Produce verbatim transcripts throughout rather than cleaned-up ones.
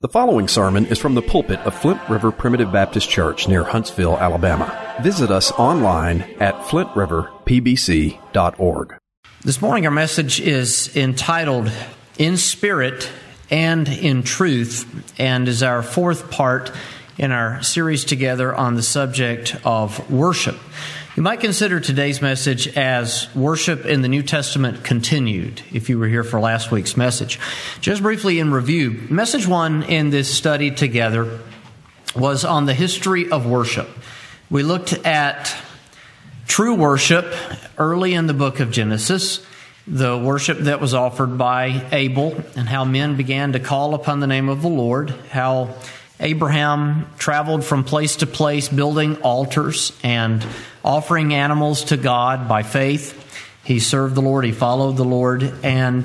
The following sermon is from the pulpit of Flint River Primitive Baptist Church near Huntsville, Alabama. Visit us online at flint river p b c dot org. This morning our message is entitled, In Spirit and in Truth, and is our fourth part in our series together on the subject of worship. You might consider today's message as Worship in the New Testament Continued, if you were here for last week's message. Just briefly in review, message one in this study together was on the history of worship. We looked at true worship early in the book of Genesis, the worship that was offered by Abel, and how men began to call upon the name of the Lord, how Abraham traveled from place to place building altars and offering animals to God by faith. He served the Lord, he followed the Lord, and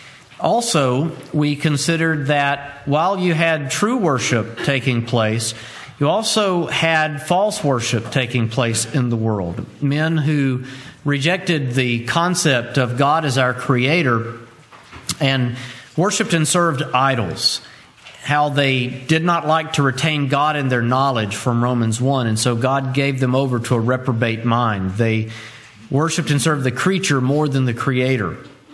also we considered that while you had true worship taking place, you also had false worship taking place in the world. Men who rejected the concept of God as our Creator and worshiped and served idols. How they did not like to retain God in their knowledge from Romans one, and so God gave them over to a reprobate mind. They worshiped and served the creature more than the Creator.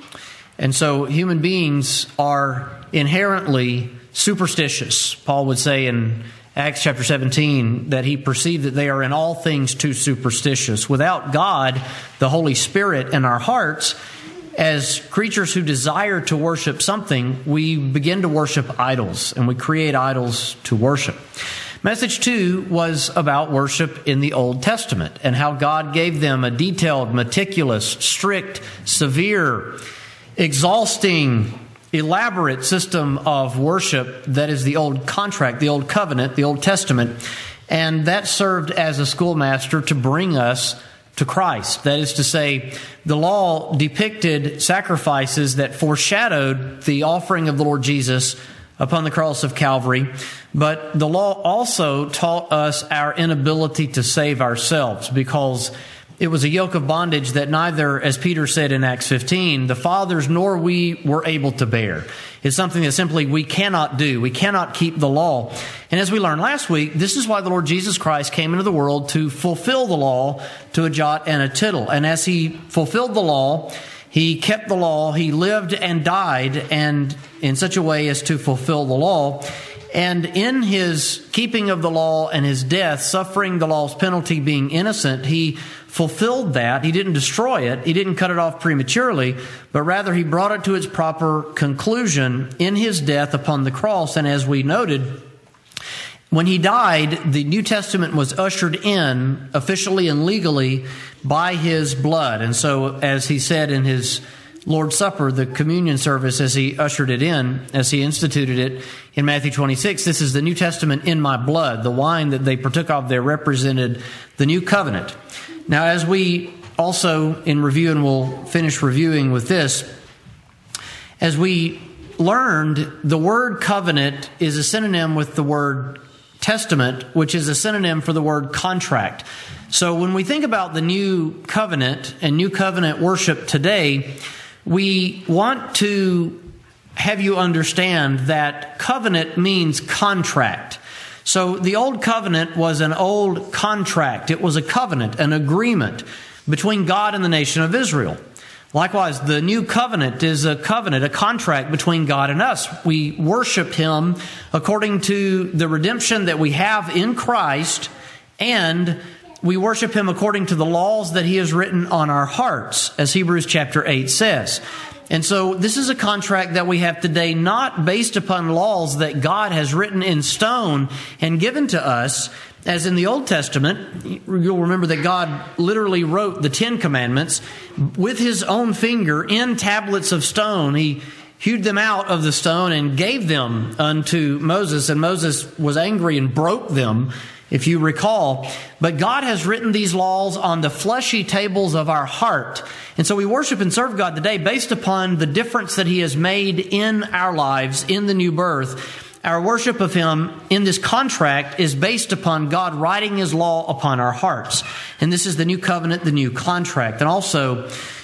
And so human beings are inherently superstitious. Paul would say in Acts chapter seventeen that he perceived that they are in all things too superstitious. Without God, the Holy Spirit in our hearts, as creatures who desire to worship something, we begin to worship idols, and we create idols to worship. Message two was about worship in the Old Testament and how God gave them a detailed, meticulous, strict, severe, exhausting, elaborate system of worship that is the Old Contract, the Old Covenant, the Old Testament, and that served as a schoolmaster to bring us to Christ. That is to say, the law depicted sacrifices that foreshadowed the offering of the Lord Jesus upon the cross of Calvary, but the law also taught us our inability to save ourselves, because it was a yoke of bondage that neither, as Peter said in Acts fifteen, the fathers nor we were able to bear. It's something that simply we cannot do. We cannot keep the law. And as we learned last week, this is why the Lord Jesus Christ came into the world, to fulfill the law to a jot and a tittle. And as He fulfilled the law, He kept the law, He lived and died, and in such a way as to fulfill the law. And in His keeping of the law and His death, suffering the law's penalty, being innocent, He fulfilled that. He didn't destroy it. He didn't cut it off prematurely, but rather He brought it to its proper conclusion in His death upon the cross. And as we noted, when He died, the New Testament was ushered in officially and legally by His blood. And so, as He said in His Lord's Supper, the communion service, as He ushered it in, as He instituted it in Matthew twenty-six, this is the New Testament in my blood. The wine that they partook of there represented the new covenant. Now, as we also in review, and we'll finish reviewing with this, as we learned, the word covenant is a synonym with the word testament, which is a synonym for the word contract. So when we think about the new covenant and new covenant worship today, we want to have you understand that covenant means contract. So the old covenant was an old contract. It was a covenant, an agreement between God and the nation of Israel. Likewise, the new covenant is a covenant, a contract between God and us. We worship Him according to the redemption that we have in Christ, and we worship Him according to the laws that He has written on our hearts, as Hebrews chapter eight says. And so this is a contract that we have today, not based upon laws that God has written in stone and given to us. As in the Old Testament, you'll remember that God literally wrote the Ten Commandments with His own finger in tablets of stone. He hewed them out of the stone and gave them unto Moses, and Moses was angry and broke them, if you recall. But God has written these laws on the fleshy tables of our heart. And so we worship and serve God today based upon the difference that He has made in our lives in the new birth. Our worship of Him in this contract is based upon God writing His law upon our hearts. And this is the new covenant, the new contract. And also,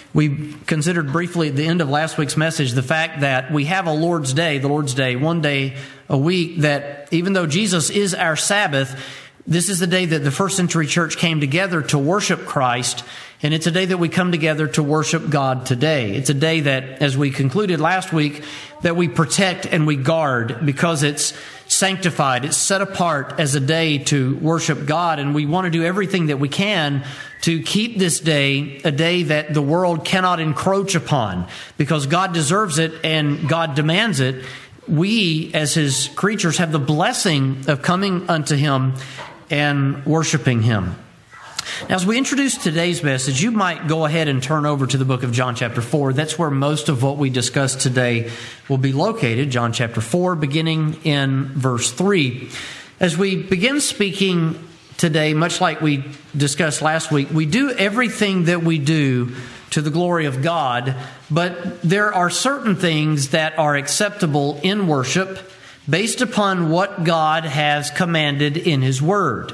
We considered briefly at the end of last week's message the fact that we have a Lord's Day, the Lord's Day, one day a week, that even though Jesus is our Sabbath, this is the day that the first century church came together to worship Christ, and it's a day that we come together to worship God today. It's a day that, as we concluded last week, that we protect and we guard because it's sanctified. It's set apart as a day to worship God, and we want to do everything that we can to keep this day a day that the world cannot encroach upon because God deserves it and God demands it. We, as His creatures, have the blessing of coming unto Him and worshiping Him. Now, as we introduce today's message, you might go ahead and turn over to the book of John chapter four. That's where most of what we discuss today will be located. John chapter four, beginning in verse three. As we begin speaking today, much like we discussed last week, we do everything that we do to the glory of God, but there are certain things that are acceptable in worship based upon what God has commanded in His Word.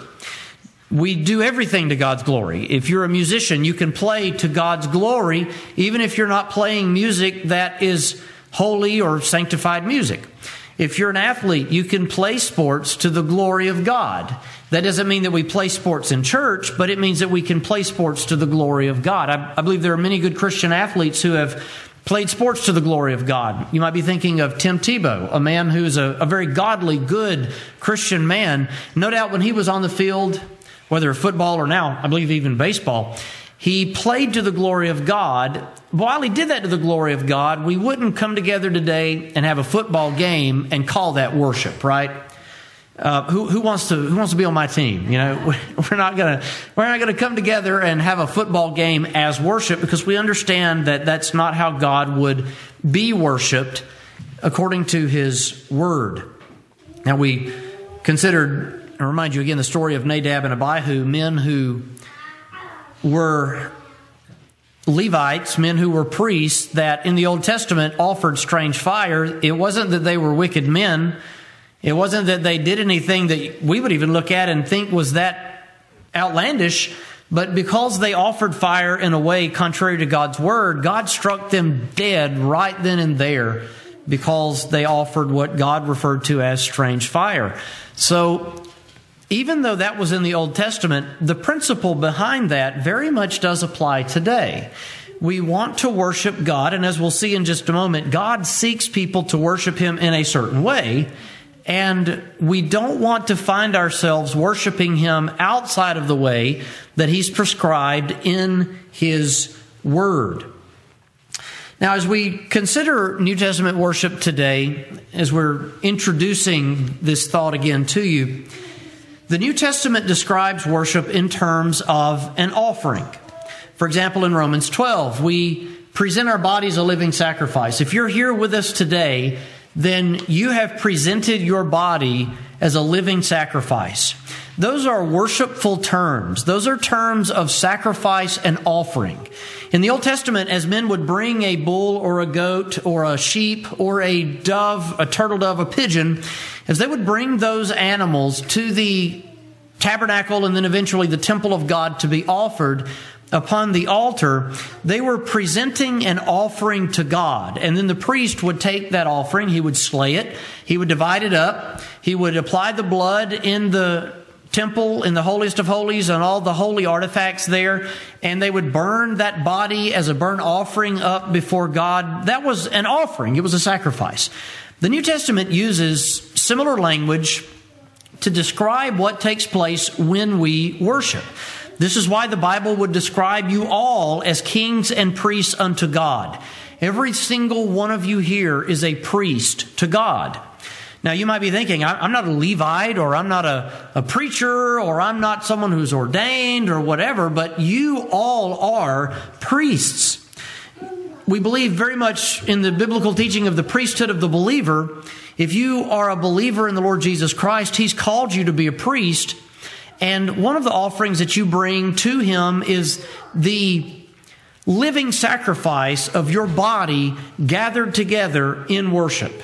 We do everything to God's glory. If you're a musician, you can play to God's glory, even if you're not playing music that is holy or sanctified music. If you're an athlete, you can play sports to the glory of God. That doesn't mean that we play sports in church, but it means that we can play sports to the glory of God. I, I believe there are many good Christian athletes who have played sports to the glory of God. You might be thinking of Tim Tebow, a man who's a, a very godly, good Christian man. No doubt when he was on the field, whether football or now, I believe even baseball, he played to the glory of God. While he did that to the glory of God, we wouldn't come together today and have a football game and call that worship, right? Uh, who, who wants to who wants to be on my team? You know, we're not gonna we're not gonna come together and have a football game as worship because we understand that that's not how God would be worshipped according to His Word. Now we considered. I remind you again the story of Nadab and Abihu, men who were Levites, men who were priests that in the Old Testament offered strange fire. It wasn't that they were wicked men. It wasn't that they did anything that we would even look at and think was that outlandish. But because they offered fire in a way contrary to God's Word, God struck them dead right then and there because they offered what God referred to as strange fire. So even though that was in the Old Testament, the principle behind that very much does apply today. We want to worship God, and as we'll see in just a moment, God seeks people to worship Him in a certain way, and we don't want to find ourselves worshiping Him outside of the way that He's prescribed in His Word. Now, as we consider New Testament worship today, as we're introducing this thought again to you, the New Testament describes worship in terms of an offering. For example, in Romans twelve, we present our bodies a living sacrifice. If you're here with us today, then you have presented your body as a living sacrifice. Those are worshipful terms. Those are terms of sacrifice and offering. In the Old Testament, as men would bring a bull or a goat or a sheep or a dove, a turtle dove, a pigeon, as they would bring those animals to the tabernacle and then eventually the temple of God to be offered upon the altar, they were presenting an offering to God. And then the priest would take that offering, he would slay it, he would divide it up, he would apply the blood in the temple, in the holiest of holies, and all the holy artifacts there, and they would burn that body as a burnt offering up before God. That was an offering. It was a sacrifice. The New Testament uses similar language to describe what takes place when we worship. This is why the Bible would describe you all as kings and priests unto God. Every single one of you here is a priest to God. Now, you might be thinking, I'm not a Levite, or I'm not a, a preacher, or I'm not someone who's ordained or whatever, but you all are priests. We believe very much in the biblical teaching of the priesthood of the believer. If you are a believer in the Lord Jesus Christ, He's called you to be a priest. And one of the offerings that you bring to Him is the living sacrifice of your body gathered together in worship.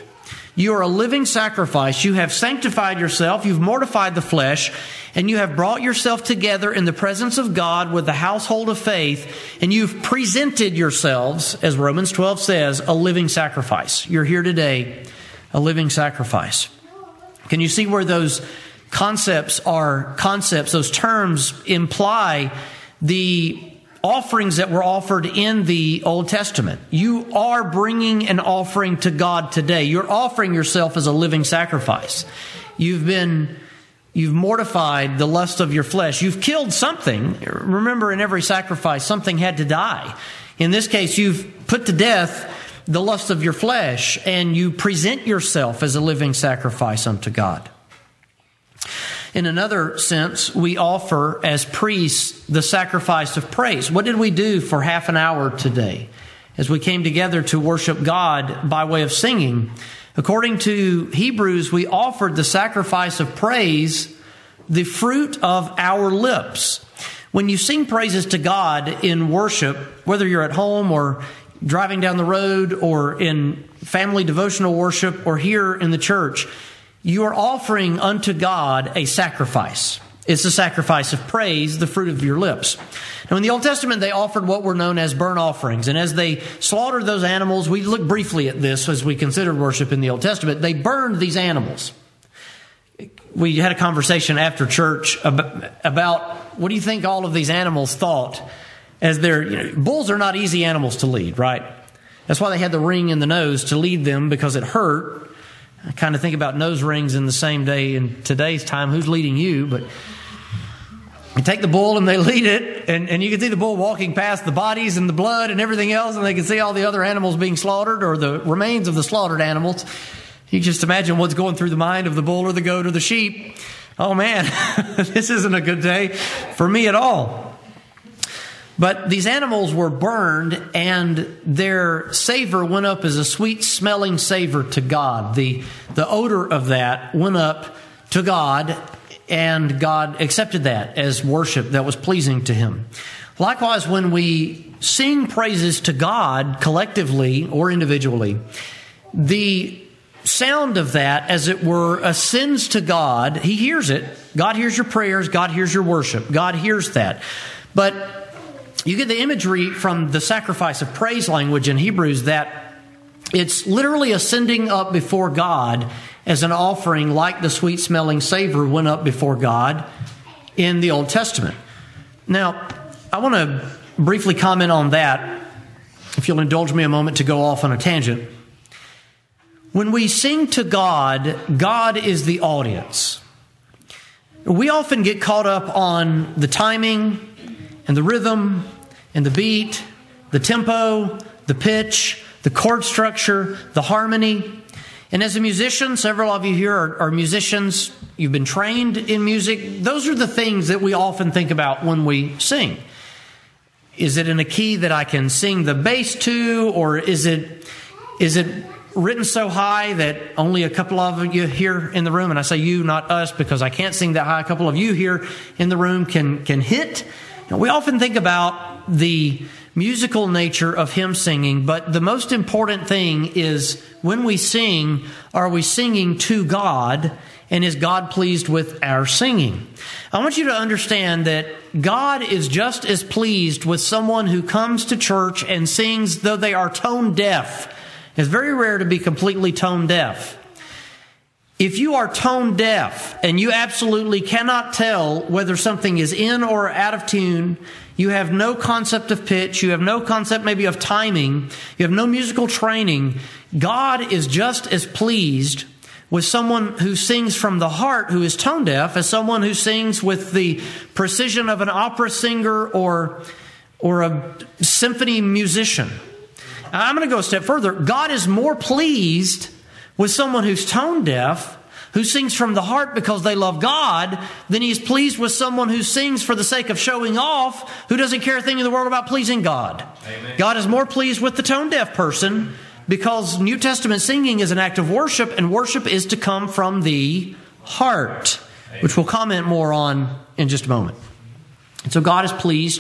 You are a living sacrifice. You have sanctified yourself. You've mortified the flesh, and you have brought yourself together in the presence of God with the household of faith, and you've presented yourselves, as Romans twelve says, a living sacrifice. You're here today, a living sacrifice. Can you see where those concepts are concepts, those terms imply the offerings that were offered in the Old Testament? You are bringing an offering to God today. You're offering yourself as a living sacrifice. You've been, you've mortified the lust of your flesh. You've killed something. Remember, in every sacrifice, something had to die. In this case, you've put to death the lust of your flesh, and you present yourself as a living sacrifice unto God. In another sense, we offer as priests the sacrifice of praise. What did we do for half an hour today as we came together to worship God by way of singing? According to Hebrews, we offered the sacrifice of praise, the fruit of our lips. When you sing praises to God in worship, whether you're at home or driving down the road or in family devotional worship or here in the church, you are offering unto God a sacrifice. It's the sacrifice of praise, the fruit of your lips. Now, in the Old Testament, they offered what were known as burnt offerings. And as they slaughtered those animals, we look briefly at this as we considered worship in the Old Testament. They burned these animals. We had a conversation after church about what do you think all of these animals thought as they're, you know, bulls are not easy animals to lead, right? That's why they had the ring in the nose to lead them, because it hurt. I kind of think about nose rings in the same day in today's time. Who's leading you? But you take the bull and they lead it, and, and you can see the bull walking past the bodies and the blood and everything else, and they can see all the other animals being slaughtered or the remains of the slaughtered animals. You can just imagine what's going through the mind of the bull or the goat or the sheep. Oh man, this isn't a good day for me at all. But these animals were burned, and their savor went up as a sweet-smelling savor to God. The, the odor of that went up to God, and God accepted that as worship that was pleasing to Him. Likewise, when we sing praises to God collectively or individually, the sound of that, as it were, ascends to God. He hears it. God hears your prayers. God hears your worship. God hears that. But you get the imagery from the sacrifice of praise language in Hebrews that it's literally ascending up before God as an offering, like the sweet-smelling savor went up before God in the Old Testament. Now, I want to briefly comment on that, if you'll indulge me a moment to go off on a tangent. When we sing to God, God is the audience. We often get caught up on the timing and the rhythm and the beat, the tempo, the pitch, the chord structure, the harmony. And as a musician, several of you here are, are musicians. You've been trained in music. Those are the things that we often think about when we sing. Is it in a key that I can sing the bass to, or is it is it written so high that only a couple of you here in the room, and I say you, not us, because I can't sing that high, a couple of you here in the room can can hit? Now, we often think about the musical nature of hymn singing, but the most important thing is when we sing, are we singing to God, and is God pleased with our singing? I want you to understand that God is just as pleased with someone who comes to church and sings though they are tone deaf. It's very rare to be completely tone deaf. If you are tone deaf and you absolutely cannot tell whether something is in or out of tune, you have no concept of pitch, you have no concept maybe of timing, you have no musical training, God is just as pleased with someone who sings from the heart who is tone deaf as someone who sings with the precision of an opera singer or, or a symphony musician. I'm going to go a step further. God is more pleased with someone who's tone deaf, who sings from the heart because they love God, than He is pleased with someone who sings for the sake of showing off, who doesn't care a thing in the world about pleasing God. Amen. God is more pleased with the tone deaf person because New Testament singing is an act of worship, and worship is to come from the heart, Amen. Which we'll comment more on in just a moment. And so God is pleased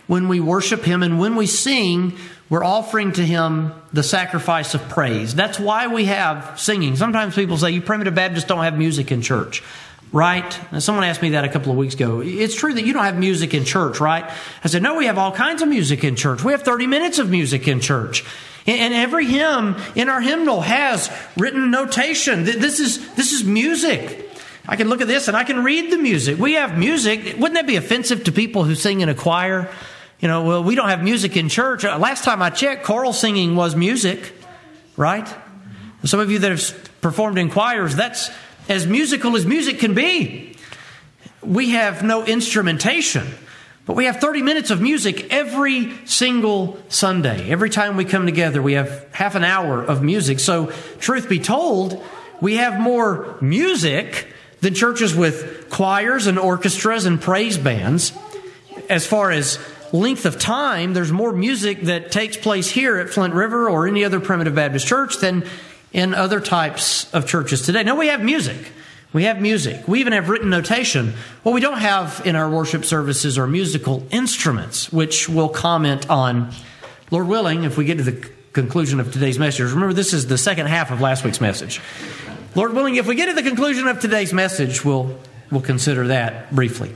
when we worship Him, and when we sing, we're offering to Him the sacrifice of praise. That's why we have singing. Sometimes people say, you primitive Baptists don't have music in church, right? And someone asked me that a couple of weeks ago. It's true that you don't have music in church, right? I said, no, we have all kinds of music in church. We have thirty minutes of music in church. And every hymn in our hymnal has written notation. This is, this is music. I can look at this and I can read the music. We have music. Wouldn't that be offensive to people who sing in a choir? You know, well, we don't have music in church. Last time I checked, choral singing was music, right? Some of you that have performed in choirs, that's as musical as music can be. We have no instrumentation, but we have thirty minutes of music every single Sunday. Every time we come together, we have half an hour of music. So, truth be told, we have more music than churches with choirs and orchestras and praise bands. As far as length of time, there's more music that takes place here at Flint River or any other Primitive Baptist church than in other types of churches today. No, we have music. We have music. We even have written notation. What we don't have in our worship services are musical instruments, which we'll comment on, Lord willing, if we get to the conclusion of today's message. Remember, this is the second half of last week's message. Lord willing, if we get to the conclusion of today's message, we'll, we'll consider that briefly.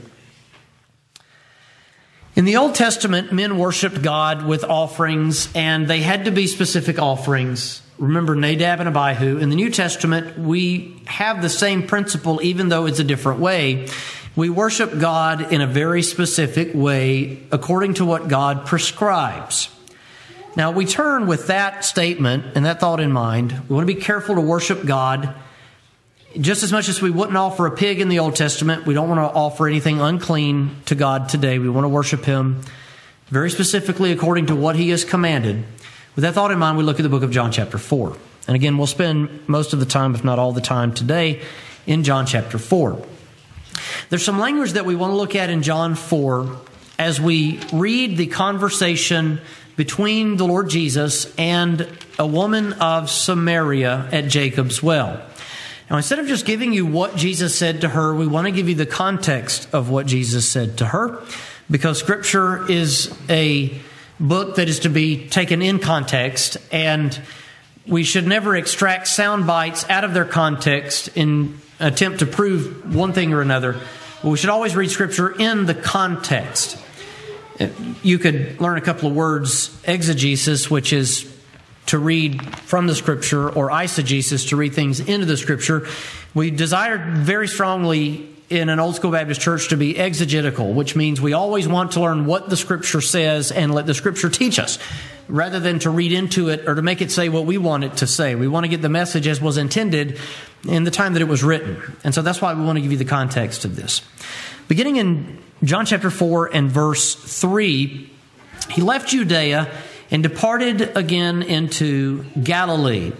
In the Old Testament, men worshiped God with offerings, and they had to be specific offerings. Remember Nadab and Abihu. In the New Testament, we have the same principle, even though it's a different way. We worship God in a very specific way, according to what God prescribes. Now, we turn with that statement and that thought in mind. We want to be careful to worship God. Just as much as we wouldn't offer a pig in the Old Testament, we don't want to offer anything unclean to God today. We want to worship Him very specifically according to what He has commanded. With that thought in mind, we look at the book of John chapter four. And again, we'll spend most of the time, if not all the time today, in John chapter four. There's some language that we want to look at in John four as we read the conversation between the Lord Jesus and a woman of Samaria at Jacob's well. Now, instead of just giving you what Jesus said to her, we want to give you the context of what Jesus said to her, because Scripture is a book that is to be taken in context, and we should never extract sound bites out of their context in an attempt to prove one thing or another. We should always read Scripture in the context. You could learn a couple of words, exegesis, which is to read from the Scripture, or eisegesis, to read things into the Scripture. We desired very strongly in an old school Baptist church to be exegetical, which means we always want to learn what the Scripture says and let the Scripture teach us, rather than to read into it or to make it say what we want it to say. We want to get the message as was intended in the time that it was written. And so that's why we want to give you the context of this. Beginning in John chapter four and verse three, He left Judea and departed again into Galilee.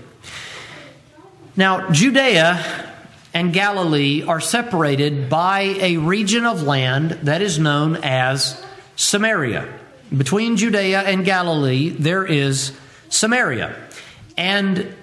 Now, Judea and Galilee are separated by a region of land that is known as Samaria. Between Judea and Galilee, there is Samaria. And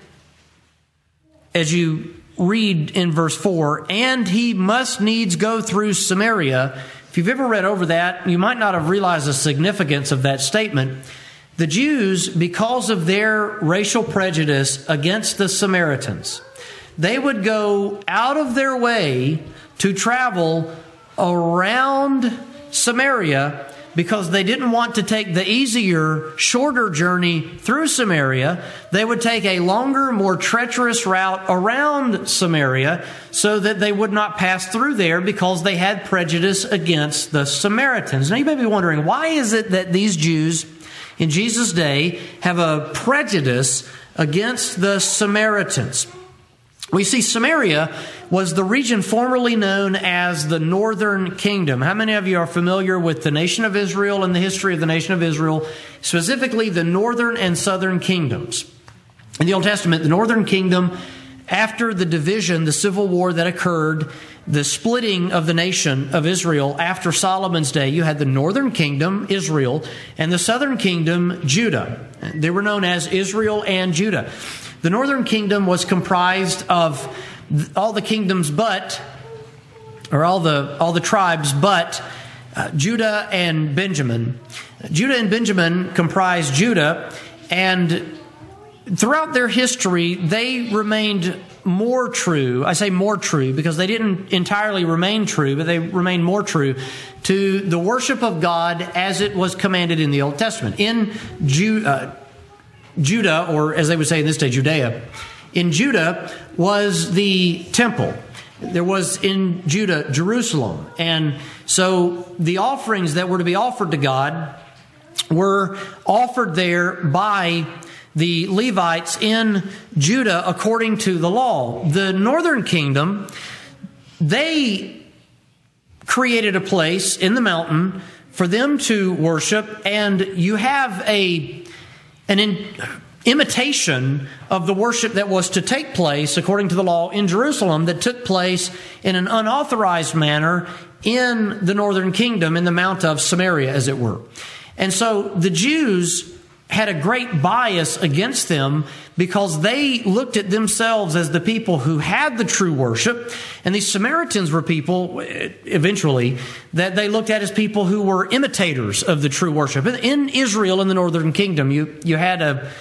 as you read in verse four, and he must needs go through Samaria. If you've ever read over that, you might not have realized the significance of that statement. The Jews, because of their racial prejudice against the Samaritans, they would go out of their way to travel around Samaria because they didn't want to take the easier, shorter journey through Samaria. They would take a longer, more treacherous route around Samaria so that they would not pass through there because they had prejudice against the Samaritans. Now you may be wondering, why is it that these Jews in Jesus' day have a prejudice against the Samaritans? We see Samaria was the region formerly known as the Northern Kingdom. How many of you are familiar with the nation of Israel and the history of the nation of Israel, specifically the Northern and Southern Kingdoms? In the Old Testament, the Northern Kingdom, after the division, the civil war that occurred, the splitting of the nation of Israel after Solomon's day, you had the Northern Kingdom, Israel, and the Southern Kingdom, Judah. They were known as Israel and Judah. The Northern Kingdom was comprised of all the kingdoms but, or all the all the tribes but uh, Judah and Benjamin. Judah and Benjamin comprised Judah, and throughout their history, they remained more true. I say more true because they didn't entirely remain true, but they remained more true to the worship of God as it was commanded in the Old Testament. In Ju- uh, Judah, or as they would say in this day, Judea, in Judah was the temple. There was in Judah, Jerusalem. And so the offerings that were to be offered to God were offered there by the Levites in Judah according to the law. The northern kingdom, they created a place in the mountain for them to worship, and you have a an in, imitation of the worship that was to take place according to the law in Jerusalem that took place in an unauthorized manner in the northern kingdom, in the Mount of Samaria, as it were. And so the Jews had a great bias against them because they looked at themselves as the people who had the true worship. And these Samaritans were people, eventually, that they looked at as people who were imitators of the true worship. In Israel, in the northern kingdom, you, you had a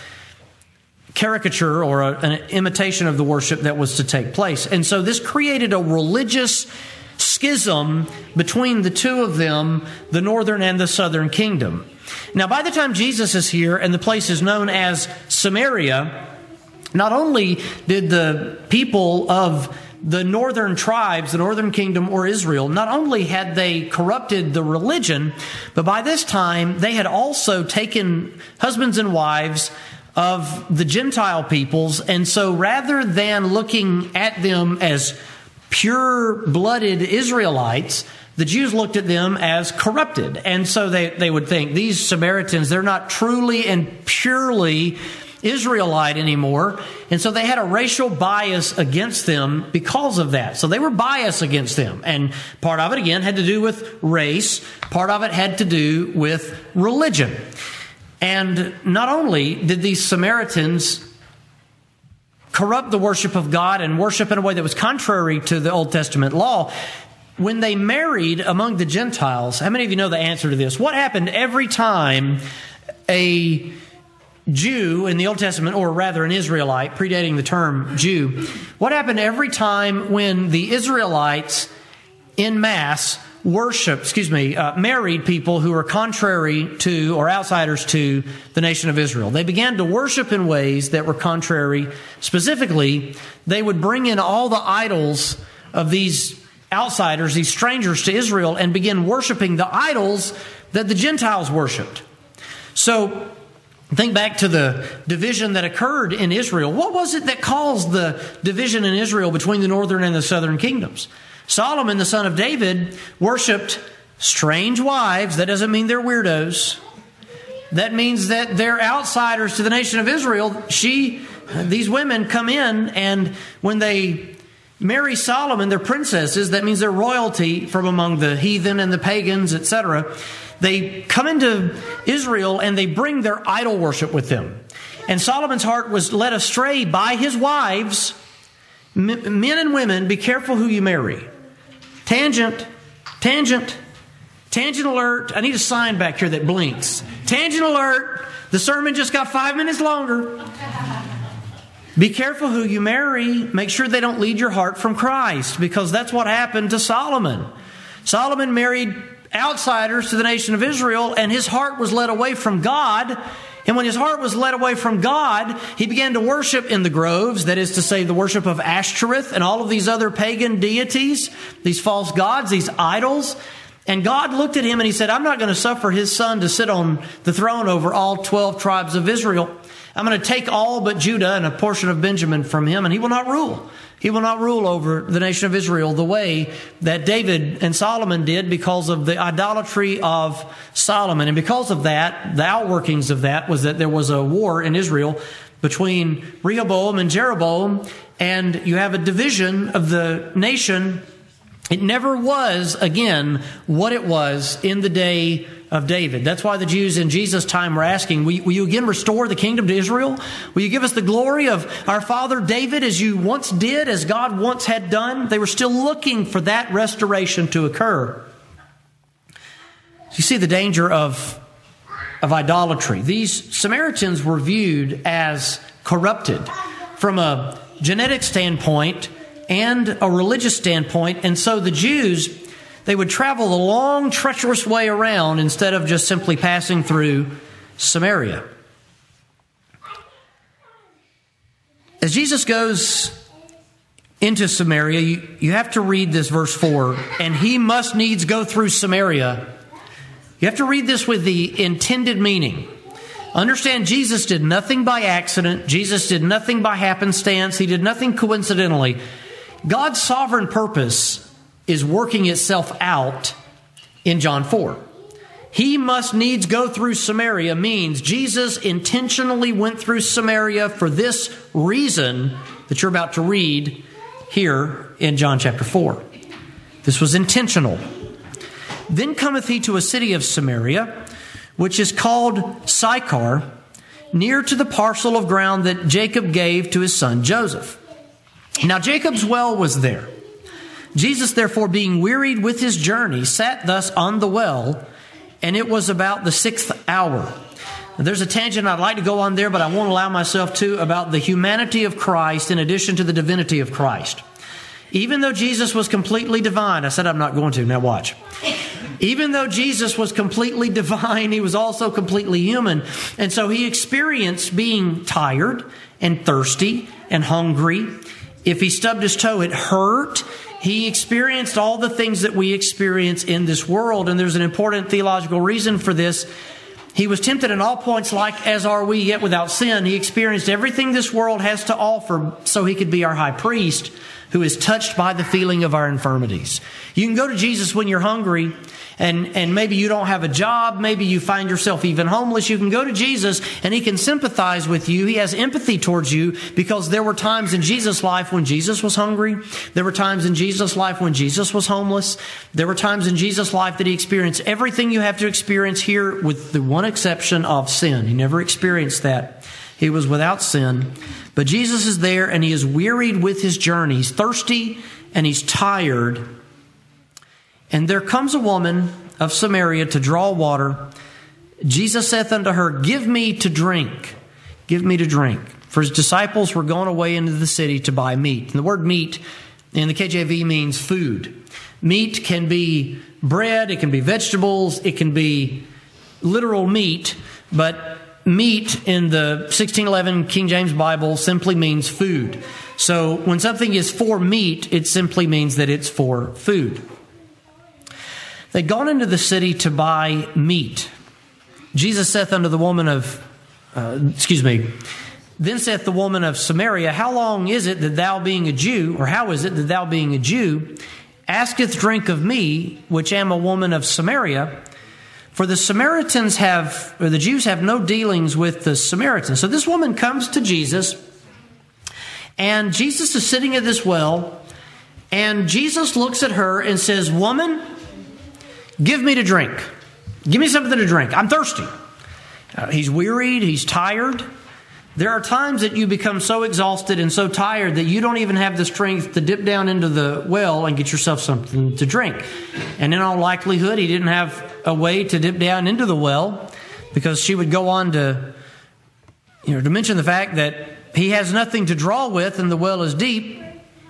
caricature or a, an imitation of the worship that was to take place. And so this created a religious schism between the two of them, the northern and the southern kingdom. Now, by the time Jesus is here and the place is known as Samaria, not only did the people of the northern tribes, the northern kingdom or Israel, not only had they corrupted the religion, but by this time they had also taken husbands and wives of the Gentile peoples. And so rather than looking at them as pure-blooded Israelites, the Jews looked at them as corrupted. And so they, they would think, these Samaritans, they're not truly and purely Israelite anymore. And so they had a racial bias against them because of that. So they were biased against them. And part of it, again, had to do with race. Part of it had to do with religion. And not only did these Samaritans corrupt the worship of God and worship in a way that was contrary to the Old Testament law, when they married among the Gentiles, how many of you know the answer to this? What happened every time a Jew in the Old Testament, or rather an Israelite, predating the term Jew, what happened every time when the Israelites in mass worshiped, excuse me, uh, married people who were contrary to or outsiders to the nation of Israel? They began to worship in ways that were contrary. Specifically, they would bring in all the idols of these outsiders, these strangers to Israel, and begin worshiping the idols that the Gentiles worshipped. So think back to the division that occurred in Israel. What was it that caused the division in Israel between the northern and the southern kingdoms? Solomon, the son of David, worshipped strange wives. That doesn't mean they're weirdos. That means that they're outsiders to the nation of Israel. She, these women come in, and when they marry Solomon, they're princesses. That means they're royalty from among the heathen and the pagans, et cetera. They come into Israel and they bring their idol worship with them. And Solomon's heart was led astray by his wives. M- men and women, be careful who you marry. Tangent, tangent, tangent alert. I need a sign back here that blinks. Tangent alert. The sermon just got five minutes longer. Be careful who you marry. Make sure they don't lead your heart from Christ, because that's what happened to Solomon. Solomon married outsiders to the nation of Israel, and his heart was led away from God. And when his heart was led away from God, he began to worship in the groves, that is to say, the worship of Ashtoreth and all of these other pagan deities, these false gods, these idols. And God looked at him and he said, I'm not going to suffer his son to sit on the throne over all twelve tribes of Israel. I'm going to take all but Judah and a portion of Benjamin from him, and he will not rule. He will not rule over the nation of Israel the way that David and Solomon did, because of the idolatry of Solomon. And because of that, the outworkings of that was that there was a war in Israel between Rehoboam and Jeroboam, and you have a division of the nation. It never was, again, what it was in the day of David. That's why the Jews in Jesus' time were asking, will you, will you again restore the kingdom to Israel? Will you give us the glory of our father David as you once did, as God once had done? They were still looking for that restoration to occur. You see the danger of, of idolatry. These Samaritans were viewed as corrupted from a genetic standpoint and a religious standpoint. And so the Jews, they would travel the long, treacherous way around instead of just simply passing through Samaria. As Jesus goes into Samaria, you, you have to read this verse four, and he must needs go through Samaria. You have to read this with the intended meaning. Understand, Jesus did nothing by accident. Jesus did nothing by happenstance. He did nothing coincidentally. God's sovereign purpose is working itself out in John four. He must needs go through Samaria means Jesus intentionally went through Samaria for this reason that you're about to read here in John chapter four. This was intentional. Then cometh he to a city of Samaria, which is called Sychar, near to the parcel of ground that Jacob gave to his son Joseph. Now Jacob's well was there. Jesus, therefore, being wearied with his journey, sat thus on the well, and it was about the sixth hour. Now, there's a tangent I'd like to go on there, but I won't allow myself to, about the humanity of Christ in addition to the divinity of Christ. Even though Jesus was completely divine, I said I'm not going to, now watch. Even though Jesus was completely divine, he was also completely human. And so he experienced being tired and thirsty and hungry. If he stubbed his toe, it hurt. He experienced all the things that we experience in this world. And there's an important theological reason for this. He was tempted in all points like as are we, yet without sin. He experienced everything this world has to offer so he could be our high priest who is touched by the feeling of our infirmities. You can go to Jesus when you're hungry and, and maybe you don't have a job. Maybe you find yourself even homeless. You can go to Jesus and he can sympathize with you. He has empathy towards you because there were times in Jesus' life when Jesus was hungry. There were times in Jesus' life when Jesus was homeless. There were times in Jesus' life that he experienced everything you have to experience here with the one exception of sin. He never experienced that. He was without sin. But Jesus is there and he is wearied with his journey. He's thirsty and he's tired. And there comes a woman of Samaria to draw water. Jesus saith unto her, give me to drink. Give me to drink. For his disciples were going away into the city to buy meat. And the word meat in the K J V means food. Meat can be bread. It can be vegetables. It can be literal meat. But meat in the sixteen eleven King James Bible simply means food. So when something is for meat, it simply means that it's for food. They'd gone into the city to buy meat. Jesus saith unto the woman of, uh, excuse me, then saith the woman of Samaria, how long is it that thou being a Jew, or how is it that thou being a Jew, asketh drink of me, which am a woman of Samaria? For the Samaritans have, or the Jews have no dealings with the Samaritans. So this woman comes to Jesus, and Jesus is sitting at this well, and Jesus looks at her and says, woman, give me to drink. Give me something to drink. I'm thirsty. Uh, he's wearied. He's tired. There are times that you become so exhausted and so tired that you don't even have the strength to dip down into the well and get yourself something to drink. And in all likelihood, he didn't have a way to dip down into the well because she would go on to, you know, to mention the fact that he has nothing to draw with and the well is deep.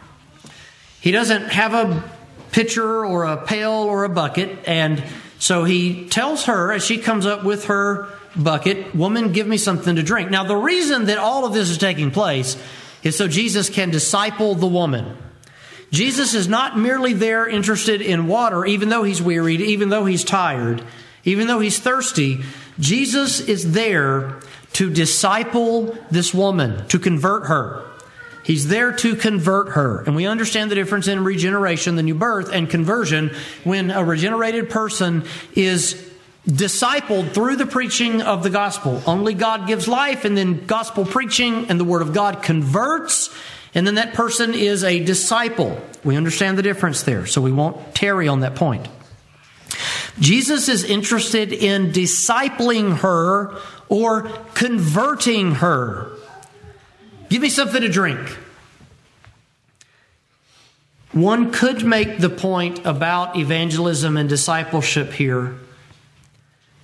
He doesn't have a pitcher or a pail or a bucket. And so he tells her as she comes up with her bucket, woman, give me something to drink. Now, the reason that all of this is taking place is so Jesus can disciple the woman. Jesus is not merely there interested in water, even though he's wearied, even though he's tired, even though he's thirsty. Jesus is there to disciple this woman, to convert her. He's there to convert her. And we understand the difference in regeneration, the new birth, and conversion. When a regenerated person is discipled through the preaching of the gospel. Only God gives life, and then gospel preaching and the word of God converts, and then that person is a disciple. We understand the difference there, so we won't tarry on that point. Jesus is interested in discipling her or converting her. Give me something to drink. One could make the point about evangelism and discipleship here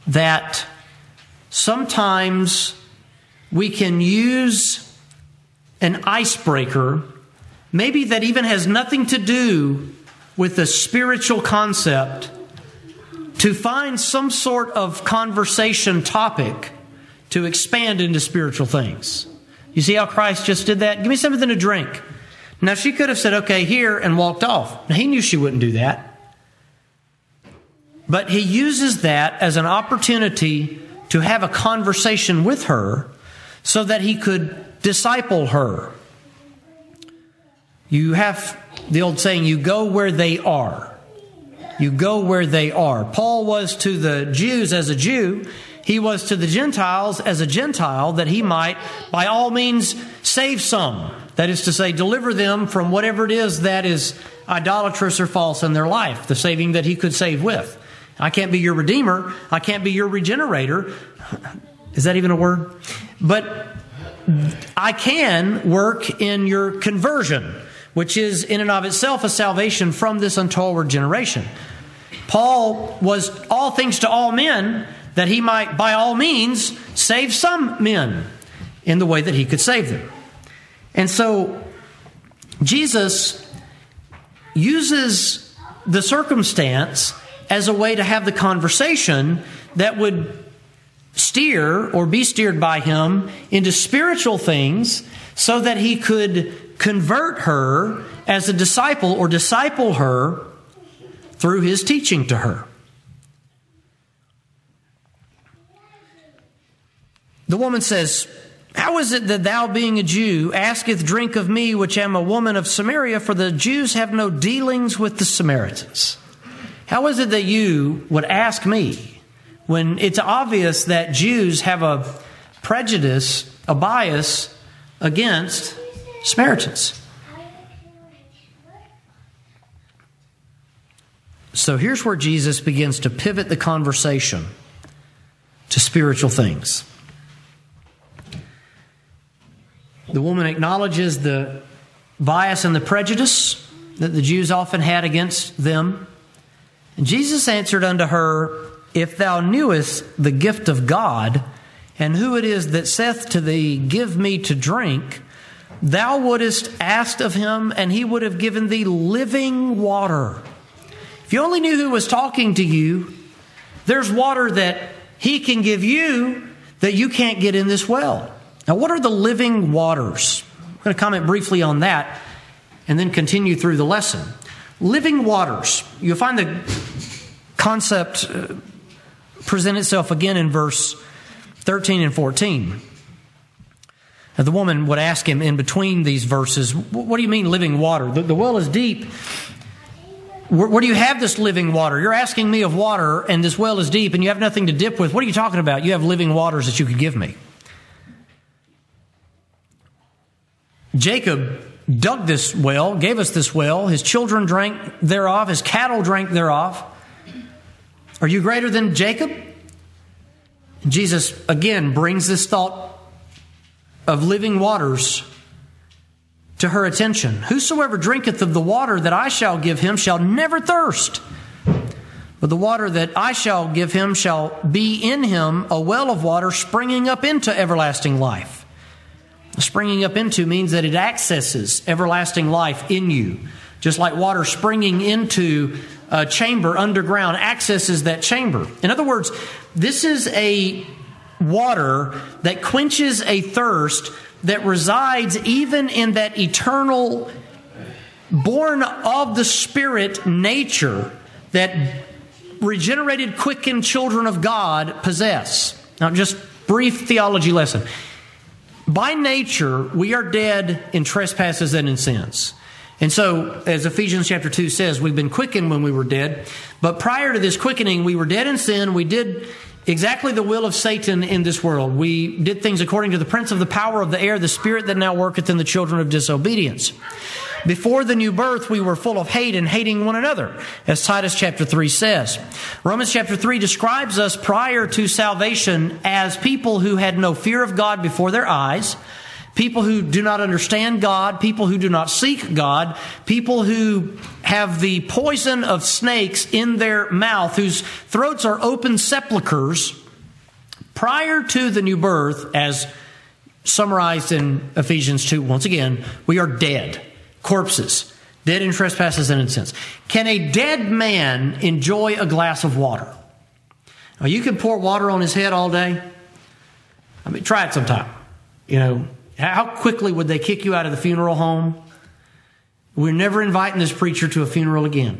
that sometimes we can use an icebreaker, maybe that even has nothing to do with the spiritual concept, to find some sort of conversation topic to expand into spiritual things. You see how Christ just did that? Give me something to drink. Now, she could have said, okay, here, and walked off. Now, he knew she wouldn't do that. But he uses that as an opportunity to have a conversation with her so that he could disciple her. You have the old saying, you go where they are. You go where they are. Paul was to the Jews as a Jew. He was to the Gentiles as a Gentile, that he might, by all means, save some. That is to say, deliver them from whatever it is that is idolatrous or false in their life, the saving that he could save with. I can't be your redeemer. I can't be your regenerator. Is that even a word? But I can work in your conversion, which is in and of itself a salvation from this untoward generation. Paul was all things to all men, that he might, by all means, save some men in the way that he could save them. And so Jesus uses the circumstance as a way to have the conversation that would steer or be steered by him into spiritual things so that he could convert her as a disciple or disciple her through his teaching to her. The woman says, how is it that thou, being a Jew, asketh drink of me, which am a woman of Samaria? For the Jews have no dealings with the Samaritans. How is it that you would ask me when it's obvious that Jews have a prejudice, a bias against Samaritans? So here's where Jesus begins to pivot the conversation to spiritual things. The woman acknowledges the bias and the prejudice that the Jews often had against them. And Jesus answered unto her, if thou knewest the gift of God, and who it is that saith to thee, give me to drink, thou wouldest asked of him, and he would have given thee living water. If you only knew who was talking to you, there's water that he can give you that you can't get in this well. Now, what are the living waters? I'm going to comment briefly on that and then continue through the lesson. Living waters. You'll find the concept uh, present itself again in verse thirteen and fourteen. Now, the woman would ask him in between these verses, what do you mean living water? The, the well is deep. Where, where do you have this living water? You're asking me of water, and this well is deep, and you have nothing to dip with. What are you talking about? You have living waters that you could give me. Jacob dug this well, gave us this well. His children drank thereof. His cattle drank thereof. Are you greater than Jacob? Jesus, again, brings this thought of living waters to her attention. Whosoever drinketh of the water that I shall give him shall never thirst. But the water that I shall give him shall be in him a well of water springing up into everlasting life. Springing up into means that it accesses everlasting life in you. Just like water springing into a chamber underground accesses that chamber. In other words, this is a water that quenches a thirst that resides even in that eternal, born of the Spirit nature that regenerated, quickened children of God possess. Now, just brief theology lesson. By nature, we are dead in trespasses and in sins. And so, as Ephesians chapter two says, we've been quickened when we were dead. But prior to this quickening, we were dead in sin. We did exactly the will of Satan in this world. We did things according to the prince of the power of the air, the spirit that now worketh in the children of disobedience. Before the new birth, we were full of hate and hating one another, as Titus chapter three says. Romans chapter three describes us prior to salvation as people who had no fear of God before their eyes, people who do not understand God, people who do not seek God, people who have the poison of snakes in their mouth, whose throats are open sepulchres, prior to the new birth, as summarized in Ephesians two, once again, we are dead, corpses, dead in trespasses and in sins. Can a dead man enjoy a glass of water? Now, you can pour water on his head all day. I mean, try it sometime. You know, how quickly would they kick you out of the funeral home? We're never inviting this preacher to a funeral again.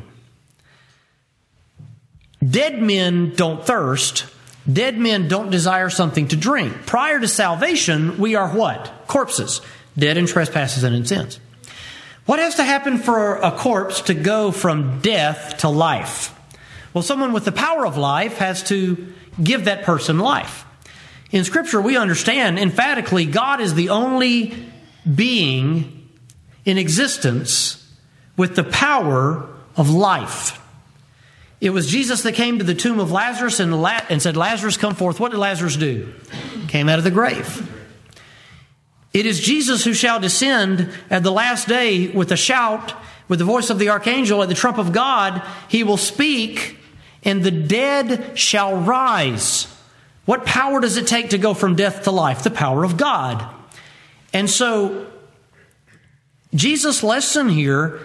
Dead men don't thirst. Dead men don't desire something to drink. Prior to salvation, we are what? Corpses. Dead in trespasses and in sins. What has to happen for a corpse to go from death to life? Well, someone with the power of life has to give that person life. In Scripture, we understand emphatically God is the only being in existence with the power of life. It was Jesus that came to the tomb of Lazarus and, La- and said, Lazarus, come forth. What did Lazarus do? Came out of the grave. It is Jesus who shall descend at the last day with a shout, with the voice of the archangel, at the trump of God. He will speak, and the dead shall rise. What power does it take to go from death to life? The power of God. And so, Jesus' lesson here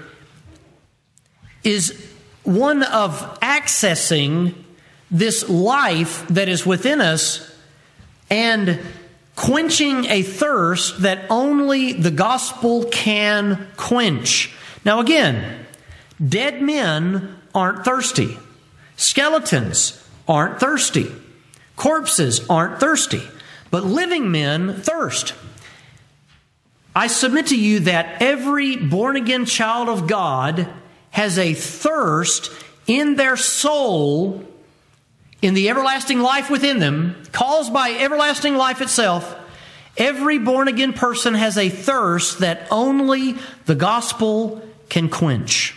is one of accessing this life that is within us and quenching a thirst that only the gospel can quench. Now again, dead men aren't thirsty. Skeletons aren't thirsty. Corpses aren't thirsty, but living men thirst. I submit to you that every born-again child of God has a thirst in their soul, in the everlasting life within them, caused by everlasting life itself. Every born-again person has a thirst that only the gospel can quench.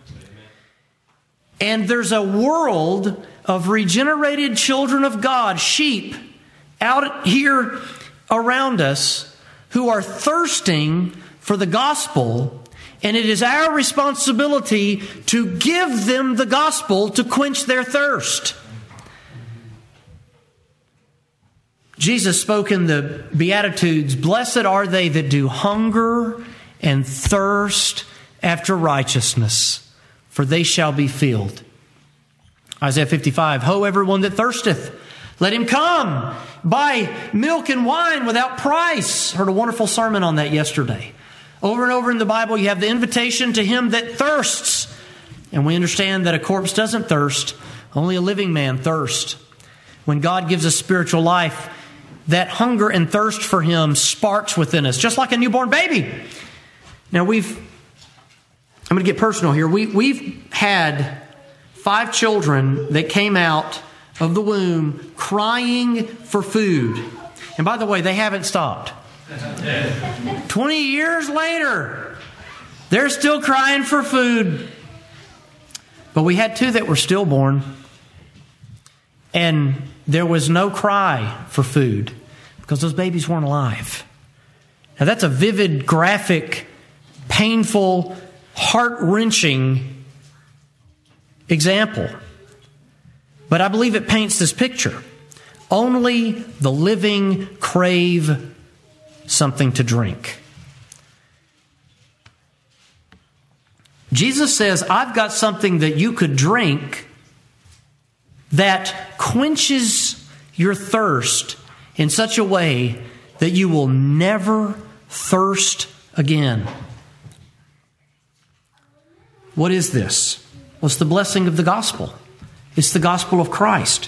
And there's a world of regenerated children of God, sheep, out here around us who are thirsting for the gospel, and it is our responsibility to give them the gospel to quench their thirst. Jesus spoke in the Beatitudes, blessed are they that do hunger and thirst after righteousness, for they shall be filled. Isaiah fifty-five, ho, everyone that thirsteth, let him come, buy milk and wine without price. Heard a wonderful sermon on that yesterday. Over and over in the Bible, you have the invitation to him that thirsts. And we understand that a corpse doesn't thirst. Only a living man thirsts. When God gives us spiritual life, that hunger and thirst for him sparks within us, just like a newborn baby. Now we've, I'm going to get personal here. We, we've had five children that came out of the womb crying for food. And by the way, they haven't stopped. twenty years later, they're still crying for food. But we had two that were stillborn, and there was no cry for food because those babies weren't alive. Now that's a vivid, graphic, painful, heart-wrenching example. But I believe it paints this picture. Only the living crave something to drink. Jesus says, I've got something that you could drink that quenches your thirst in such a way that you will never thirst again. What is this? Well, it's the blessing of the gospel. It's the gospel of Christ.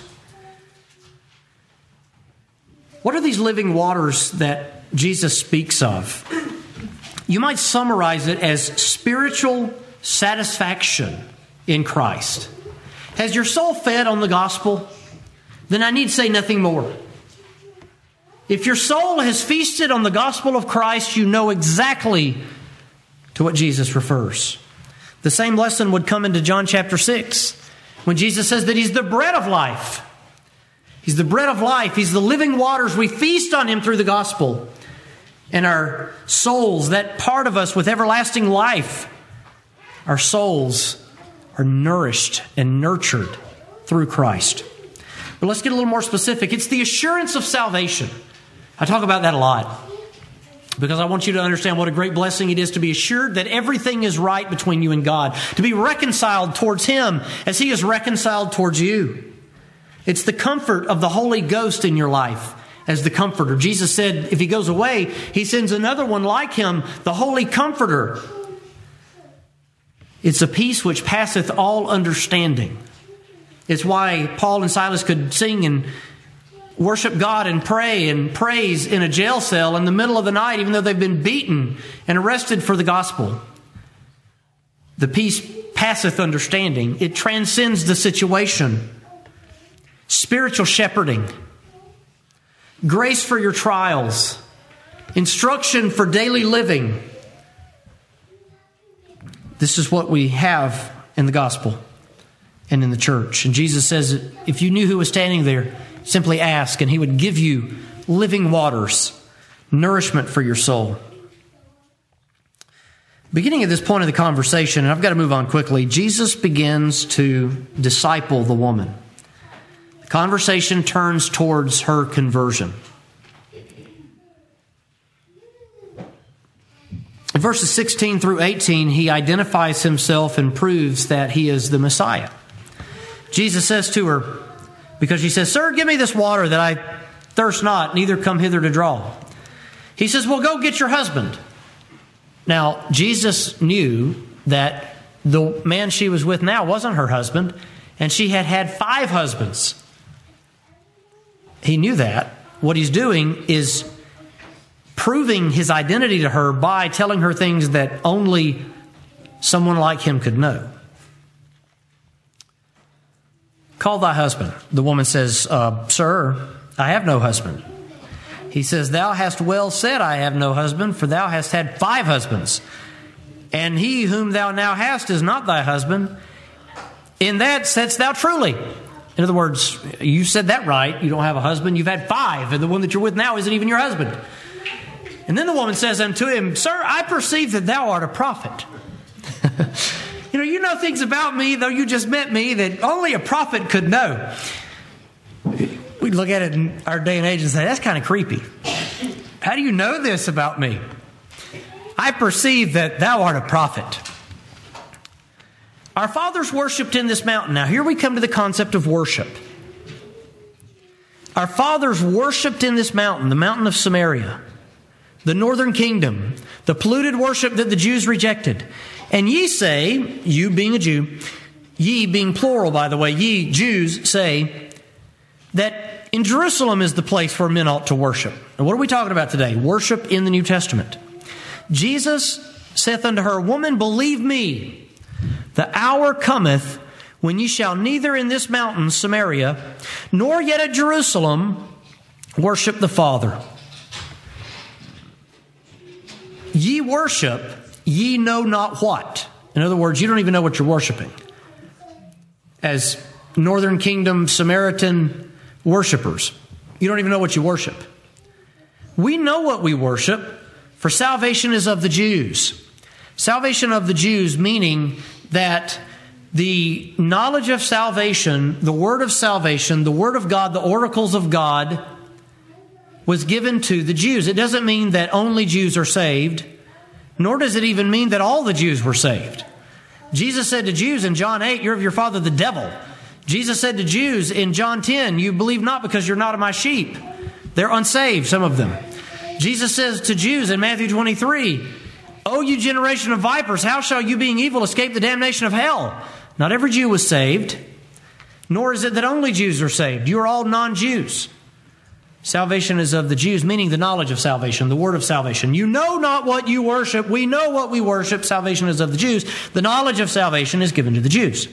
What are these living waters that Jesus speaks of? You might summarize it as spiritual satisfaction in Christ. Has your soul fed on the gospel? Then I need say nothing more. If your soul has feasted on the gospel of Christ, you know exactly to what Jesus refers. The same lesson would come into John chapter six, when Jesus says that He's the bread of life. He's the bread of life. He's the living waters. We feast on Him through the gospel. And our souls, that part of us with everlasting life, our souls are nourished and nurtured through Christ. But let's get a little more specific. It's the assurance of salvation. I talk about that a lot because I want you to understand what a great blessing it is to be assured that everything is right between you and God, to be reconciled towards Him as He is reconciled towards you. It's the comfort of the Holy Ghost in your life as the Comforter. Jesus said if He goes away, He sends another one like Him, the Holy Comforter. It's a peace which passeth all understanding. It's why Paul and Silas could sing and worship God and pray and praise in a jail cell in the middle of the night, even though they've been beaten and arrested for the gospel. The peace passeth understanding. It transcends the situation. Spiritual shepherding. Grace for your trials. Instruction for daily living. This is what we have in the gospel and in the church. And Jesus says, if you knew who was standing there, simply ask, and He would give you living waters, nourishment for your soul. Beginning at this point of the conversation, and I've got to move on quickly, Jesus begins to disciple the woman. The conversation turns towards her conversion. In verses sixteen through eighteen, He identifies Himself and proves that He is the Messiah. Jesus says to her, because she says, "Sir, give me this water that I thirst not, neither come hither to draw." He says, "Well, go get your husband." Now, Jesus knew that the man she was with now wasn't her husband, and she had had five husbands. He knew that. What He's doing is proving His identity to her by telling her things that only someone like Him could know. "Call thy husband." The woman says, uh, "Sir, I have no husband." He says, "Thou hast well said, I have no husband, for thou hast had five husbands. And he whom thou now hast is not thy husband. In that saidst thou truly." In other words, you said that right. You don't have a husband. You've had five, and the one that you're with now isn't even your husband. And then the woman says unto him, "Sir, I perceive that thou art a prophet." You know, you know things about me, though you just met me, that only a prophet could know. We look at it in our day and age and say, that's kind of creepy. How do you know this about me? "I perceive that thou art a prophet." Our fathers worshipped in this mountain. Now, here we come to the concept of worship. Our fathers worshipped in this mountain, the mountain of Samaria, the northern kingdom, the polluted worship that the Jews rejected. And ye say, you being a Jew, ye being plural, by the way, ye Jews say that in Jerusalem is the place where men ought to worship. And what are we talking about today? Worship in the New Testament. Jesus saith unto her, "Woman, believe me, the hour cometh when ye shall neither in this mountain, Samaria, nor yet at Jerusalem worship the Father. Ye worship, ye know not what." In other words, you don't even know what you're worshiping. As Northern Kingdom Samaritan worshipers, you don't even know what you worship. We know what we worship, for salvation is of the Jews. Salvation of the Jews, meaning that the knowledge of salvation, the word of salvation, the word of God, the oracles of God, was given to the Jews. It doesn't mean that only Jews are saved, nor does it even mean that all the Jews were saved. Jesus said to Jews in John eight, "You're of your father the devil." Jesus said to Jews in John ten, "You believe not because you're not of my sheep." They're unsaved, some of them. Jesus says to Jews in Matthew twenty-three, "O you generation of vipers, how shall you being evil escape the damnation of hell?" Not every Jew was saved, nor is it that only Jews are saved. You are all non-Jews. Salvation is of the Jews, meaning the knowledge of salvation, the word of salvation. You know not what you worship. We know what we worship. Salvation is of the Jews. The knowledge of salvation is given to the Jews.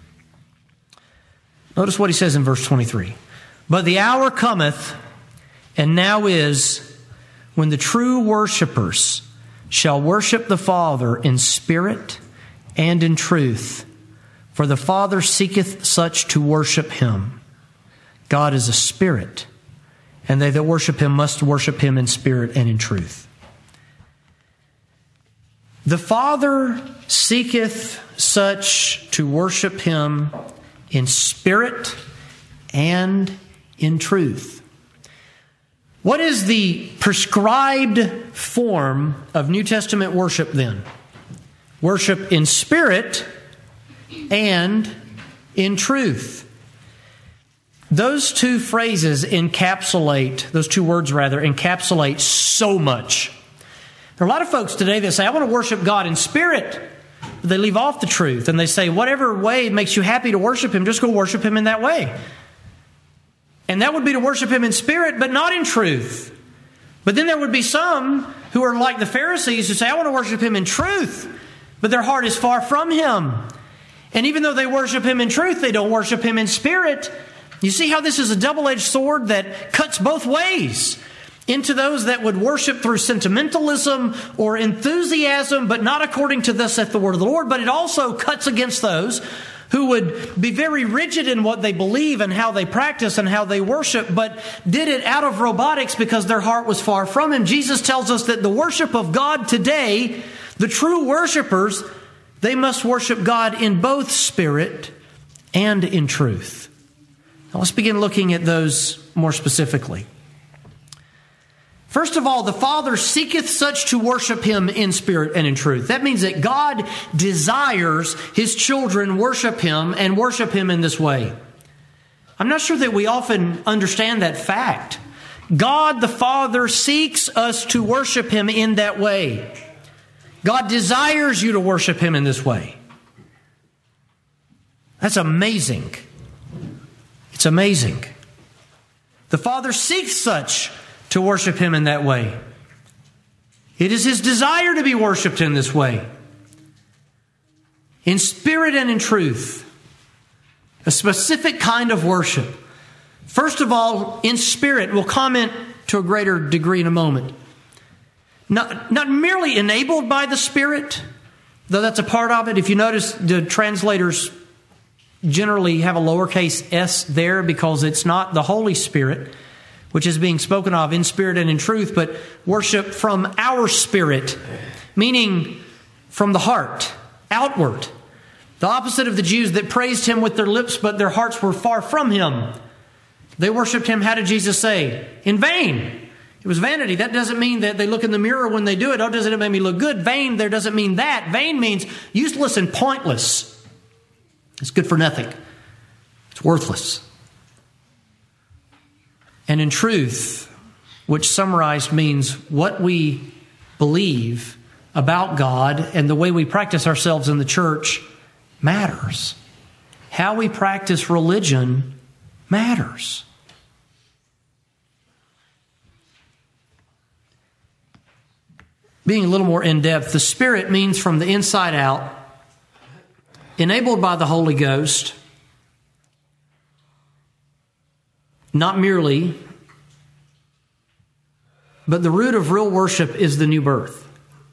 Notice what he says in verse twenty-three. "But the hour cometh, and now is, when the true worshipers shall worship the Father in spirit and in truth. For the Father seeketh such to worship Him. God is a spirit, and they that worship Him must worship Him in spirit and in truth." The Father seeketh such to worship Him in spirit and in truth. What is the prescribed form of New Testament worship then? Worship in spirit and in truth. Those two phrases encapsulate, those two words rather, encapsulate so much. There are a lot of folks today that say, I want to worship God in spirit. But they leave off the truth and they say, whatever way makes you happy to worship Him, just go worship Him in that way. And that would be to worship Him in spirit, but not in truth. But then there would be some who are like the Pharisees who say, I want to worship Him in truth, but their heart is far from Him. And even though they worship Him in truth, they don't worship Him in spirit. You see how this is a double-edged sword that cuts both ways. Into those that would worship through sentimentalism or enthusiasm, but not according to thus saith the word of the Lord. But it also cuts against those who would be very rigid in what they believe and how they practice and how they worship, but did it out of robotics because their heart was far from Him. Jesus tells us that the worship of God today, the true worshipers, they must worship God in both spirit and in truth. Now let's begin looking at those more specifically. First of all, the Father seeketh such to worship Him in spirit and in truth. That means that God desires His children worship Him and worship Him in this way. I'm not sure that we often understand that fact. God the Father seeks us to worship Him in that way. God desires you to worship Him in this way. That's amazing. It's amazing. The Father seeks such to worship Him in that way. It is His desire to be worshiped in this way. In spirit and in truth. A specific kind of worship. First of all, in spirit. We'll comment to a greater degree in a moment. Not, not merely enabled by the Spirit, though that's a part of it. If you notice, the translators generally have a lowercase s there because it's not the Holy Spirit, which is being spoken of in spirit and in truth, but worship from our spirit, meaning from the heart, outward. The opposite of the Jews that praised Him with their lips, but their hearts were far from Him. They worshiped Him, how did Jesus say? In vain. It was vanity. That doesn't mean that they look in the mirror when they do it. Oh, doesn't it make me look good? Vain there doesn't mean that. Vain means useless and pointless. It's good for nothing. It's worthless. And in truth, which summarized means what we believe about God and the way we practice ourselves in the church matters. How we practice religion matters. Being a little more in-depth, the Spirit means from the inside out, enabled by the Holy Ghost, not merely, but the root of real worship is the new birth.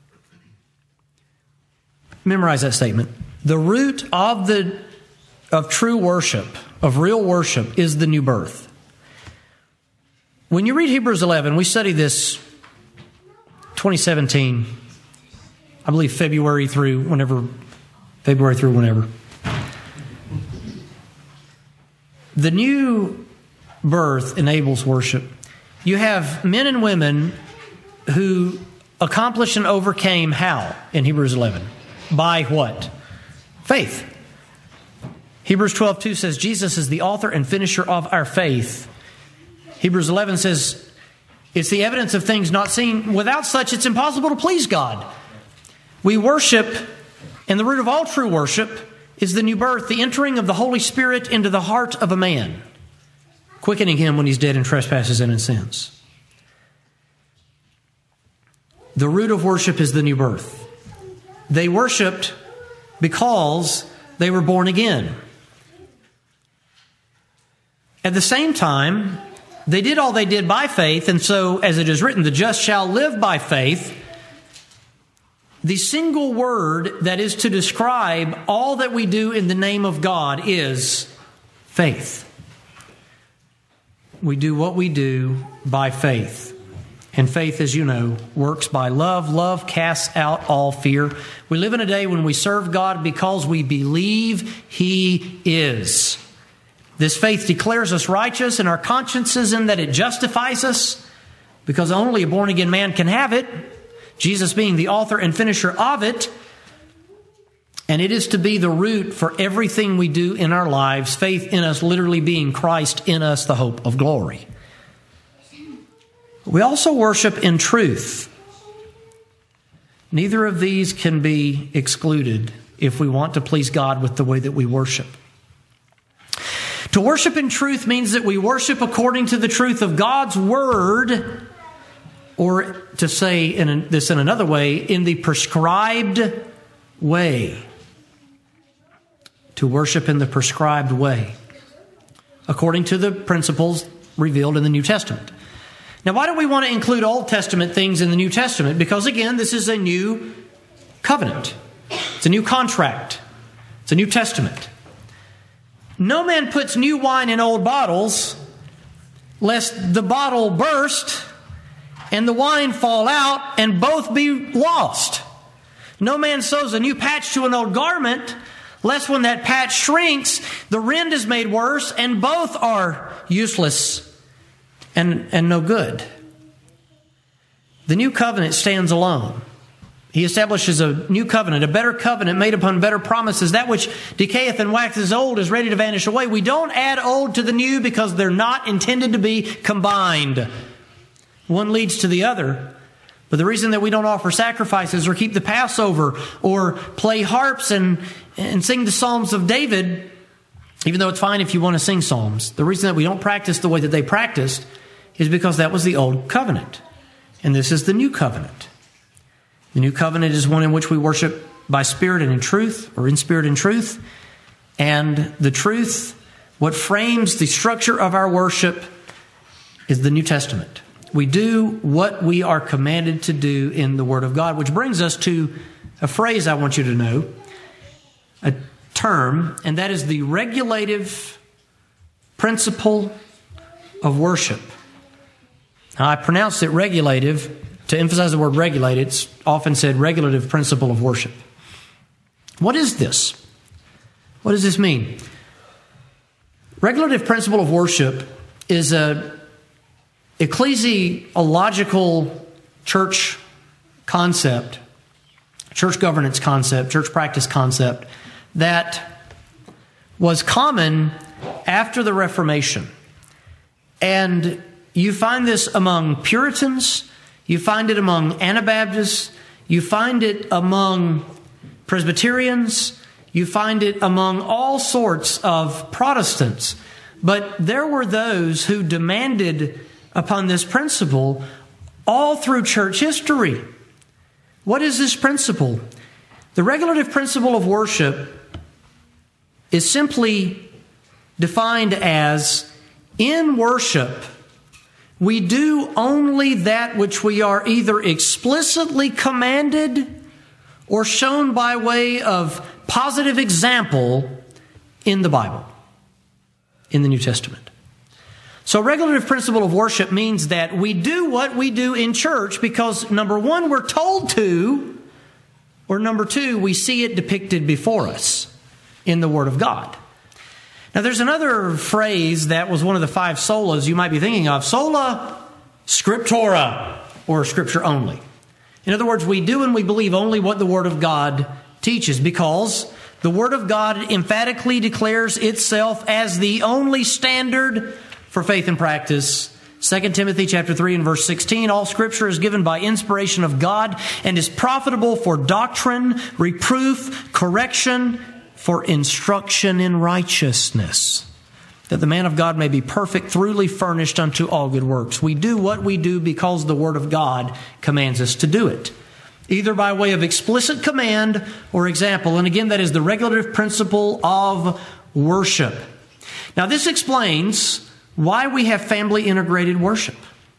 Memorize that statement. The root of the of true worship, of real worship, is the new birth. When you read Hebrews eleven, we studied this twenty seventeen, I believe February through whenever, February through whenever. The new birth enables worship. You have men and women who accomplished and overcame how in Hebrews eleven? By what? Faith. Hebrews twelve two says Jesus is the author and finisher of our faith. Hebrews eleven says it's the evidence of things not seen. Without such, it's impossible to please God. We worship, and the root of all true worship is the new birth, the entering of the Holy Spirit into the heart of a man, quickening him when he's dead in trespasses and in sins. The root of worship is the new birth. They worshiped because they were born again. At the same time, they did all they did by faith, and so, as it is written, the just shall live by faith. The single word that is to describe all that we do in the name of God is faith. We do what we do by faith. And faith, as you know, works by love. Love casts out all fear. We live in a day when we serve God because we believe He is. This faith declares us righteous in our consciences in that it justifies us, because only a born-again man can have it, Jesus being the author and finisher of it. And it is to be the root for everything we do in our lives, faith in us literally being Christ in us, the hope of glory. We also worship in truth. Neither of these can be excluded if we want to please God with the way that we worship. To worship in truth means that we worship according to the truth of God's Word, or to say in this in another way, in the prescribed way. To worship in the prescribed way, according to the principles revealed in the New Testament. Now, why do we want to include Old Testament things in the New Testament? Because, again, this is a new covenant. It's a new contract. It's a New Testament. No man puts new wine in old bottles, lest the bottle burst and the wine fall out and both be lost. No man sews a new patch to an old garment, lest when that patch shrinks, the rend is made worse and both are useless and, and no good. The new covenant stands alone. He establishes a new covenant, a better covenant made upon better promises. That which decayeth and waxes old is ready to vanish away. We don't add old to the new because they're not intended to be combined. One leads to the other. But the reason that we don't offer sacrifices or keep the Passover or play harps and, and sing the Psalms of David, even though it's fine if you want to sing Psalms, the reason that we don't practice the way that they practiced is because that was the old covenant. And this is the new covenant. The new covenant is one in which we worship by spirit and in truth, or in spirit and truth. And the truth, what frames the structure of our worship, is the New Testament. We do what we are commanded to do in the Word of God, which brings us to a phrase I want you to know, a term, and that is the regulative principle of worship. Now, I pronounce it regulative to emphasize the word regulate. It's often said regulative principle of worship. What is this? What does this mean? Regulative principle of worship is a ecclesiological church concept, church governance concept, church practice concept that was common after the Reformation. And you find this among Puritans, you find it among Anabaptists, you find it among Presbyterians, you find it among all sorts of Protestants. But there were those who demanded upon this principle all through church history. What is this principle? The regulative principle of worship is simply defined as, in worship, we do only that which we are either explicitly commanded or shown by way of positive example in the Bible, in the New Testament. So regulative principle of worship means that we do what we do in church because, number one, we're told to, or number two, we see it depicted before us in the Word of God. Now, there's another phrase that was one of the five solas you might be thinking of, sola scriptura, or scripture only. In other words, we do and we believe only what the Word of God teaches because the Word of God emphatically declares itself as the only standard for faith and practice. Second Timothy chapter three and verse sixteen, all Scripture is given by inspiration of God and is profitable for doctrine, reproof, correction, for instruction in righteousness, that the man of God may be perfect, thoroughly furnished unto all good works. We do what we do because the Word of God commands us to do it, either by way of explicit command or example. And again, that is the regulative principle of worship. Now, this explains why we have family integrated worship.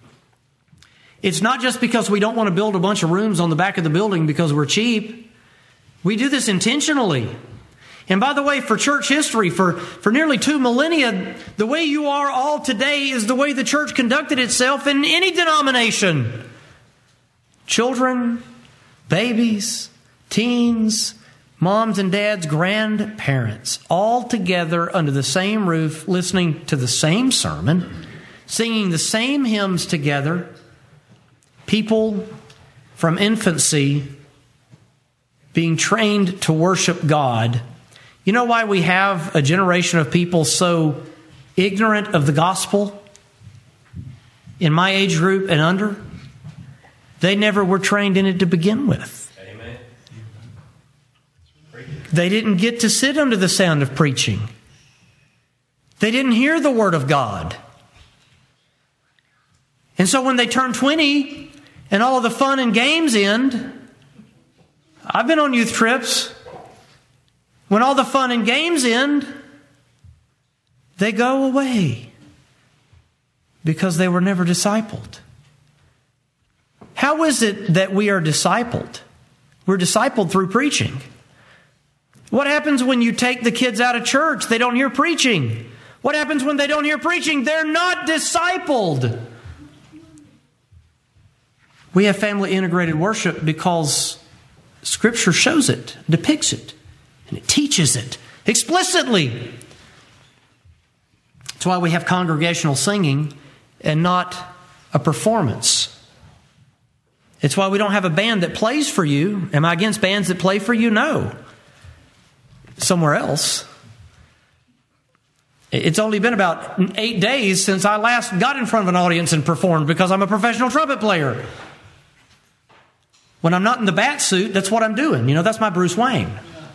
It's not just because we don't want to build a bunch of rooms on the back of the building because we're cheap. We do this intentionally. And by the way, for church history, for, for nearly two millennia, the way you are all today is the way the church conducted itself in any denomination. Children, babies, teens, moms and dads, grandparents, all together under the same roof, listening to the same sermon, singing the same hymns together. People from infancy being trained to worship God. You know why we have a generation of people so ignorant of the gospel in my age group and under? They never were trained in it to begin with. Amen. They didn't get to sit under the sound of preaching. They didn't hear the Word of God. And so when they turn twenty and all of the fun and games end, I've been on youth trips. When all the fun and games end, they go away because they were never discipled. How is it that we are discipled? We're discipled through preaching. What happens when you take the kids out of church? They don't hear preaching. What happens when they don't hear preaching? They're not discipled. We have family integrated worship because Scripture shows it, depicts it, and it teaches it explicitly. That's why we have congregational singing and not a performance. It's why we don't have a band that plays for you. Am I against bands that play for you? No. Somewhere else. It's only been about eight days since I last got in front of an audience and performed because I'm a professional trumpet player. When I'm not in the bat suit, that's what I'm doing. You know, that's my Bruce Wayne.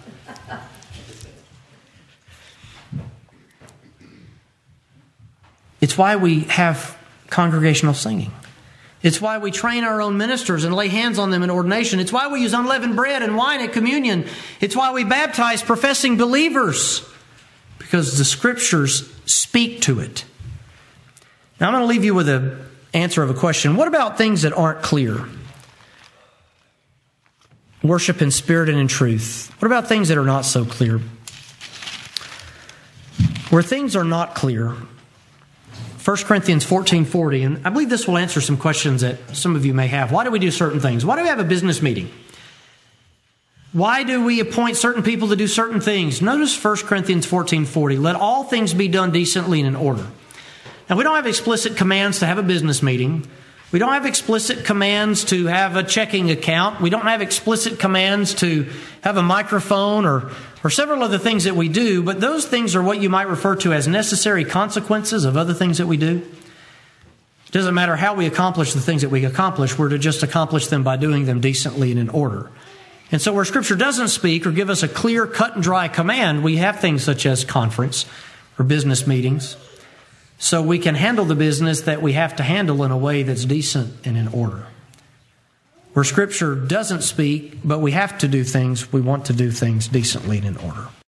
It's why we have congregational singing. It's why we train our own ministers and lay hands on them in ordination. It's why we use unleavened bread and wine at communion. It's why we baptize professing believers, because the Scriptures speak to it. Now I'm going to leave you with an answer of a question. What about things that aren't clear? Worship in spirit and in truth. What about things that are not so clear? Where things are not clear, First Corinthians fourteen forty, and I believe this will answer some questions that some of you may have. Why do we do certain things? Why do we have a business meeting? Why do we appoint certain people to do certain things? Notice First Corinthians fourteen forty. Let all things be done decently and in order. Now, we don't have explicit commands to have a business meeting. We don't have explicit commands to have a checking account. We don't have explicit commands to have a microphone or, or several other things that we do. But those things are what you might refer to as necessary consequences of other things that we do. It doesn't matter how we accomplish the things that we accomplish. We're to just accomplish them by doing them decently and in order. And so where Scripture doesn't speak or give us a clear, cut and dry command, we have things such as conference or business meetings. So we can handle the business that we have to handle in a way that's decent and in order. Where Scripture doesn't speak, but we have to do things, we want to do things decently and in order.